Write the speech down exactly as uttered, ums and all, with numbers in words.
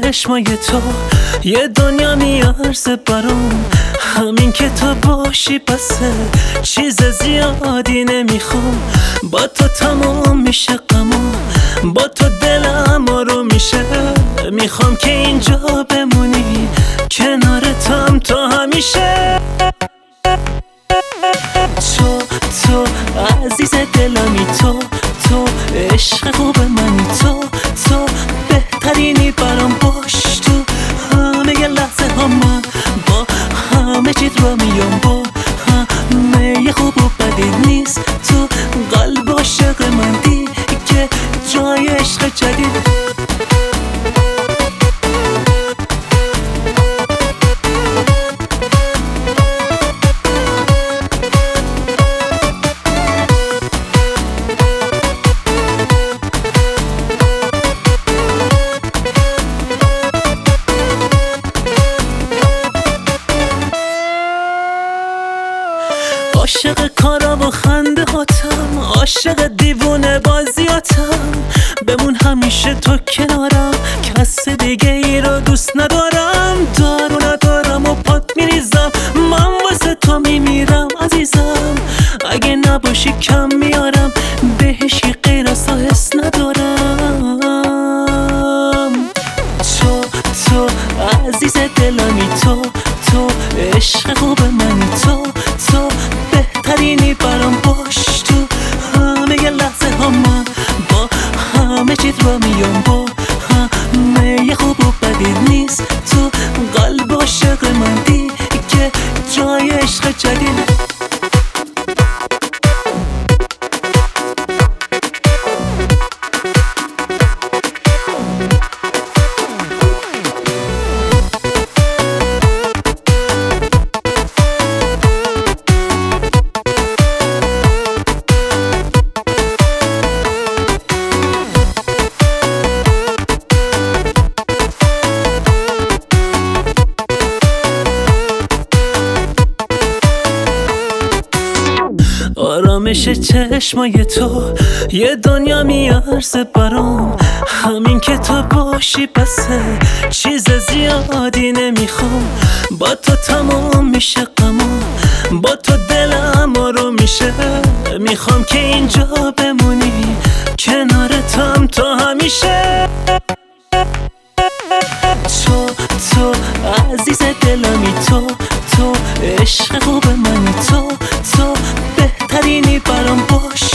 چشمای تو یه دنیا میارزه برام. همین که تو باشی بسه، چیز زیادی نمیخوام. با تو تمام میشه غمام، با تو دلم آروم میشه. میخوام که اینجا بمونی، کنارتم تا همیشه. تو تو عزیز دلمی، تو تو عشق خوب منی، تو تو بهترینی برام. باش تو همه لحظه ها، من با همه چیت رو میام. با همه خوب و بدی نیست تو قلب عاشق من دیگه جای عشق جدید. عاشق کارا و خنده هاتم، عاشق دیوونه بازیاتم. بمون همیشه تو کنارم، کس دیگه ای رو دوست ندارم. دارو ندارم و پات میریزم، من واسه تو میمیرم عزیزم. اگه نباشی کم میارم، بهشی غیر از تو حس ندارم. تو تو عزیز دلمی، تو تو عشق خوب منی، تو تو بهترینی برام. باش تو همه لحظه ها، من با همه چیت رو میام. با همه خوب و بدی نیست تو قلب عاشق من دیگه جای عشق جدید. آرامش چشمای تو یه دنیا میارزه برام. همین که تو باشی بسه، چیز زیادی نمیخوام. با تو تمام میشه غمام، با تو دلم آروم میشه. میخوام که اینجا بمونی، کنارتم تا همیشه. تو تو عزیز دلمی، تو تو عشق خوب منی، تو تو بهترینی برام. باش